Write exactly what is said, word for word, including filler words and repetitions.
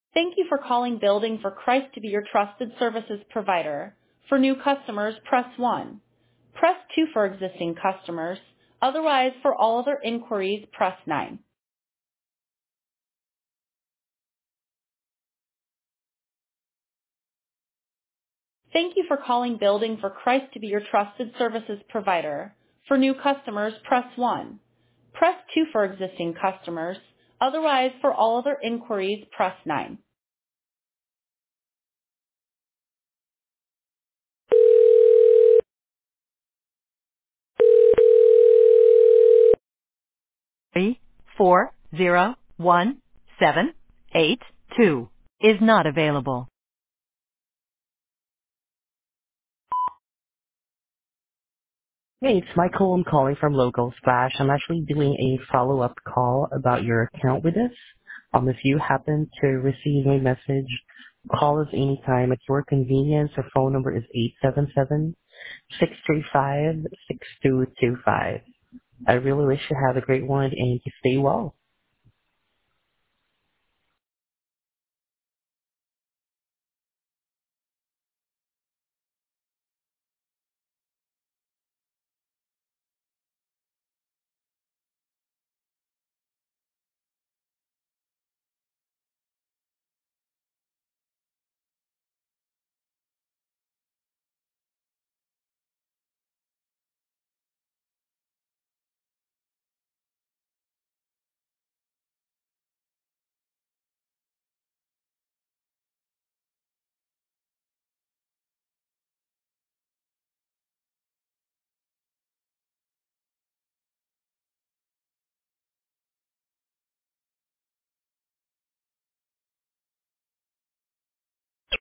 Thank you for calling Building for Christ to be your trusted services provider. For new customers, press one. Press two for existing customers. Otherwise, for all other inquiries, press nine. Thank you for calling Building for Christ to be your trusted services provider. For new customers, press one. Press two for existing customers. Otherwise, for all other inquiries, press nine. Three, four, zero, one, seven, eight, two is not available. Hey, it's Michael. I'm calling from Local Splash. I'm actually doing a follow-up call about your account with us. Um, if you happen to receive my message, call us anytime at your convenience. Our phone number is eight seven seven, six three five, six two two five. I really wish you have a great one and you stay well.